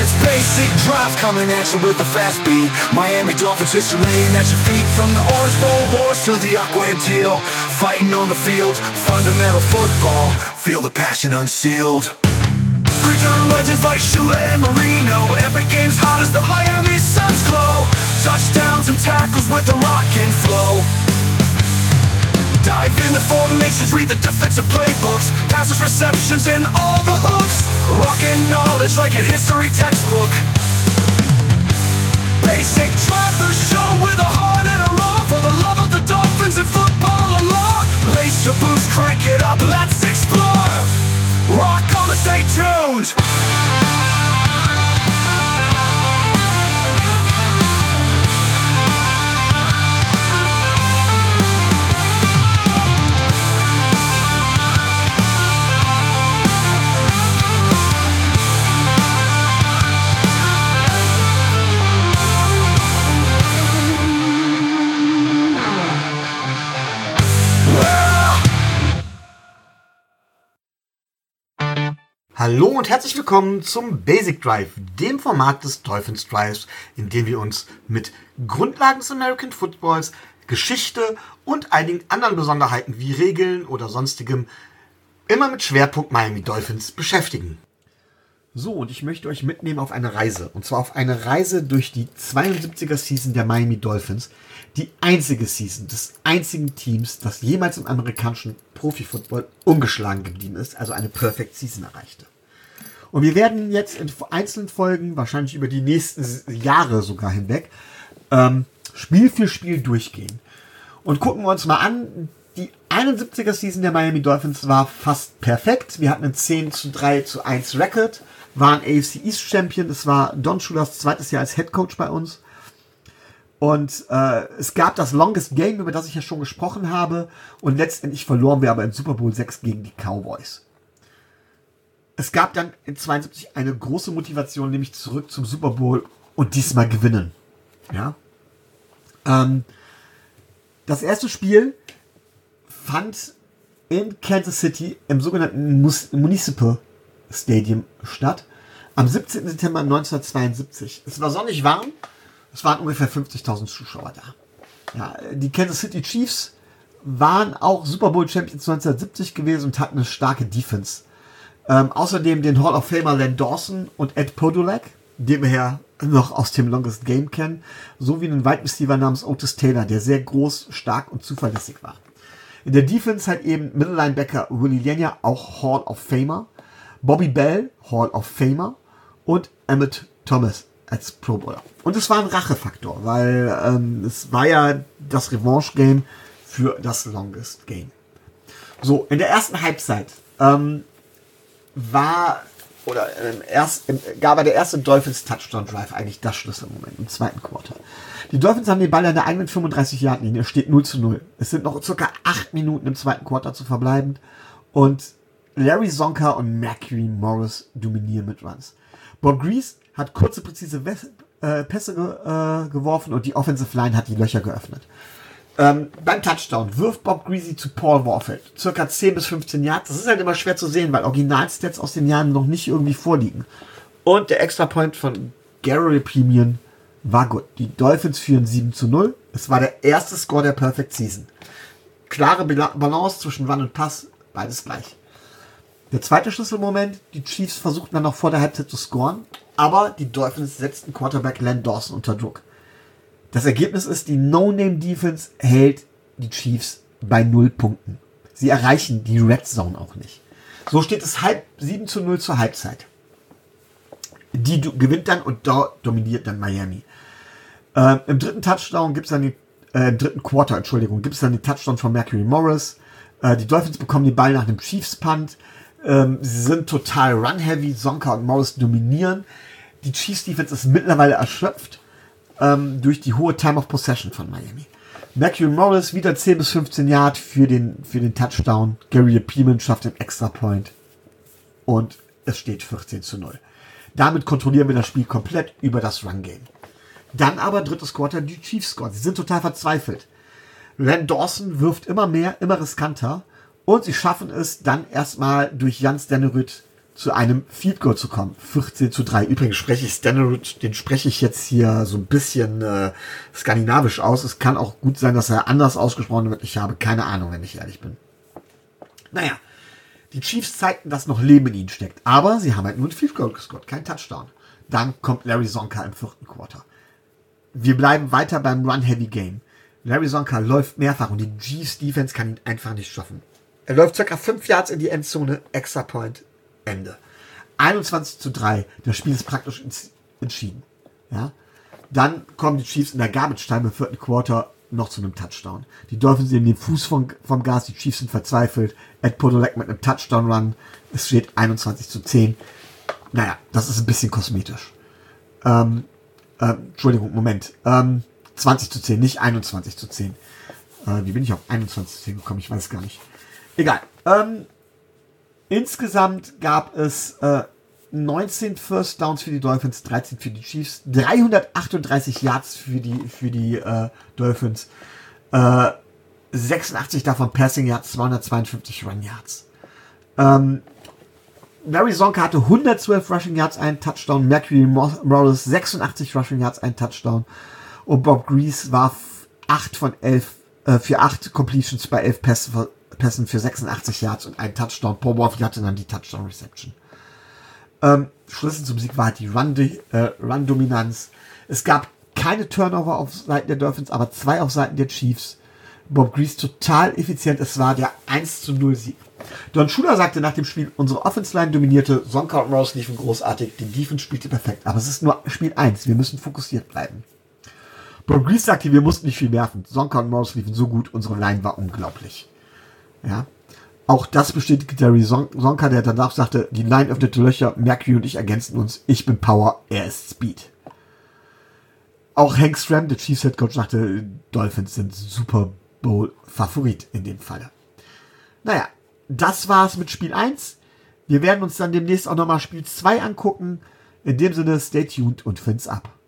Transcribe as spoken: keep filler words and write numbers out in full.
It's basic drive coming at you with a fast beat. Miami Dolphins history laying at your feet. From the Orange Bowl wars to the aqua and teal. Fighting on the field, fundamental football. Feel the passion unsealed. Creature legends like Shula and Marino. Epic games hot as the Miami Suns glow. Touchdowns and tackles with the rock and flow. Dive in the formations, read the defensive playbooks. Passes, receptions, and all the hooks. Rockin' knowledge like a history textbook. Basic drive the show with a heart and a love for the love of the Dolphins and football alone. Lace your boots, crank it up, let's explore. Rock on and stay tuned. Hallo und herzlich willkommen zum Basic Drive, dem Format des Dolphins Drives, in dem wir uns mit Grundlagen des American Footballs, Geschichte und einigen anderen Besonderheiten wie Regeln oder sonstigem immer mit Schwerpunkt Miami Dolphins beschäftigen. So, und ich möchte euch mitnehmen auf eine Reise. Und zwar auf eine Reise durch die zweiundsiebziger Season der Miami Dolphins. Die einzige Season des einzigen Teams, das jemals im amerikanischen Profi-Football ungeschlagen geblieben ist, also eine Perfect Season erreichte. Und wir werden jetzt in einzelnen Folgen, wahrscheinlich über die nächsten Jahre sogar hinweg, ähm, Spiel für Spiel durchgehen. Und gucken wir uns mal an, die einundsiebziger Season der Miami Dolphins war fast perfekt. Wir hatten einen zehn zu drei zu eins Record, waren A F C East Champion. Es war Don Shulas zweites Jahr als Head Coach bei uns. Und äh, es gab das Longest Game, über das ich ja schon gesprochen habe. Und letztendlich verloren wir aber in Super Bowl sechs gegen die Cowboys. Es gab dann in zweiundsiebzig eine große Motivation, nämlich zurück zum Super Bowl und diesmal gewinnen. Ja. Ähm, das erste Spiel fand in Kansas City im sogenannten Municipal Stadium statt. Am siebzehnten September neunzehnhundertzweiundsiebzig. Es war sonnig warm. Es waren ungefähr fünfzigtausend Zuschauer da. Ja, die Kansas City Chiefs waren auch Super Bowl Champions neunzehnhundertsiebzig gewesen und hatten eine starke Defense. Ähm, außerdem den Hall of Famer Len Dawson und Ed Podolak, den wir ja noch aus dem Longest Game kennen, sowie einen Wide Receiver namens Otis Taylor, der sehr groß, stark und zuverlässig war. In der Defense halt eben Middle Linebacker Willie Lenya, auch Hall of Famer, Bobby Bell, Hall of Famer und Emmett Thomas als Pro Bowler. Und es war ein Rachefaktor, weil ähm, es war ja das Revanche-Game für das Longest Game. So, in der ersten Halbzeit ähm, war, oder im ersten, gab der erste Dolphins Touchdown Drive eigentlich das Schlüsselmoment im zweiten Quarter. Die Dolphins haben den Ball an der eigenen fünfunddreißig-Yard-Linie, es steht null zu null. Es sind noch circa acht Minuten im zweiten Quarter zu verbleiben und Larry Zonka und Mercury Morris dominieren mit Runs. Bob Grease hat kurze, präzise Wes- äh, Pässe ge- äh, geworfen und die Offensive Line hat die Löcher geöffnet. Ähm, beim Touchdown wirft Bob Greasy zu Paul Warfield. Circa zehn bis fünfzehn Yards. Das ist halt immer schwer zu sehen, weil Originalstats aus den Jahren noch nicht irgendwie vorliegen. Und der Extra-Point von Gary Premium war gut. Die Dolphins führen sieben zu null. Es war der erste Score der Perfect Season. Klare Balance zwischen Run und Pass, beides gleich. Der zweite Schlüsselmoment, die Chiefs versuchten dann noch vor der Halbzeit zu scoren, aber die Dolphins setzten Quarterback Len Dawson unter Druck. Das Ergebnis ist, die No-Name-Defense hält die Chiefs bei null Punkten. Sie erreichen die Red Zone auch nicht. So steht es halb sieben zu null zur Halbzeit. Die do- gewinnt dann und da dominiert dann Miami. Äh, Im dritten Touchdown gibt's dann die, äh, im dritten Quarter, Entschuldigung, gibt's dann den Touchdown von Mercury Morris. Äh, die Dolphins bekommen den Ball nach einem Chiefs-Punt. Ähm, sie sind total run-heavy. Zonka und Morris dominieren. Die Chiefs-Defense ist mittlerweile erschöpft ähm, durch die hohe Time of Possession von Miami. Mercury Morris wieder zehn bis fünfzehn Yard für den, für den Touchdown. Gary Peeman schafft den Extra-Point. Und es steht vierzehn zu null. Damit kontrollieren wir das Spiel komplett über das Run-Game. Dann aber drittes Quarter, die Chiefs scoren. Sie sind total verzweifelt. Len Dawson wirft immer mehr, immer riskanter. Und sie schaffen es dann erstmal durch Jans Dennerud zu einem Field Goal zu kommen. vierzehn zu drei. Übrigens spreche ich Stanovic, den spreche ich jetzt hier so ein bisschen äh, skandinavisch aus. Es kann auch gut sein, dass er anders ausgesprochen wird. Ich habe keine Ahnung, wenn ich ehrlich bin. Naja, die Chiefs zeigten, dass noch Leben in ihnen steckt. Aber sie haben halt nur ein Field Goal gescored, kein Touchdown. Dann kommt Larry Csonka im vierten Quarter. Wir bleiben weiter beim Run-Heavy-Game. Larry Csonka läuft mehrfach und die Chiefs-Defense kann ihn einfach nicht schaffen. Er läuft circa fünf Yards in die Endzone, Extra Point, Ende. einundzwanzig zu drei, das Spiel ist praktisch entschieden. Ja? Dann kommen die Chiefs in der Garbage-Time im vierten Quarter noch zu einem Touchdown. Die Dolphins nehmen den Fuß vom, vom Gas, die Chiefs sind verzweifelt. Ed Podolak mit einem Touchdown-Run. Es steht einundzwanzig zu zehn. Naja, das ist ein bisschen kosmetisch. Ähm, äh, Entschuldigung, Moment. Ähm, zwanzig zu zehn, nicht einundzwanzig zu zehn. Äh, wie bin ich auf einundzwanzig zu zehn gekommen? Ich weiß gar nicht. Egal. Ähm, insgesamt gab es äh, neunzehn First Downs für die Dolphins, dreizehn für die Chiefs, dreihundertachtunddreißig Yards für die, für die äh, Dolphins, äh, sechsundachtzig davon Passing Yards, zweihundertzweiundfünfzig Run Yards. Ähm, Larry Csonka hatte hundertzwölf Rushing Yards, einen Touchdown, Mercury Morris sechsundachtzig Rushing Yards, einen Touchdown und Bob Grease war acht von elf äh, für acht Completions bei elf Pässen, Pässen für sechsundachtzig Yards und einen Touchdown. Paul Morphy hatte dann die Touchdown Reception. Ähm, Schlüssel zum Sieg war halt die Run-Dominanz. Äh, Run es gab keine Turnover auf Seiten der Dolphins, aber zwei auf Seiten der Chiefs. Bob Grease total effizient. Es war der eins zu null Sieg. Don Shula sagte nach dem Spiel, unsere Offense-Line dominierte, Csonka und Morris liefen großartig, die Defense spielte perfekt. Aber es ist nur Spiel eins, wir müssen fokussiert bleiben. Bob Grease sagte, wir mussten nicht viel werfen. Csonka und Morris liefen so gut, unsere Line war unglaublich. Ja. Auch das bestätigte Larry Csonka, der danach sagte, die Line öffnete Löcher, Mercury und ich ergänzten uns, ich bin Power, er ist Speed. Auch Hank Stram, der Chiefs Head Coach, sagte, Dolphins sind Super Bowl Favorit in dem Falle. Naja, das war's mit Spiel eins. Wir werden uns dann demnächst auch nochmal Spiel zwei angucken. In dem Sinne, stay tuned und find's ab.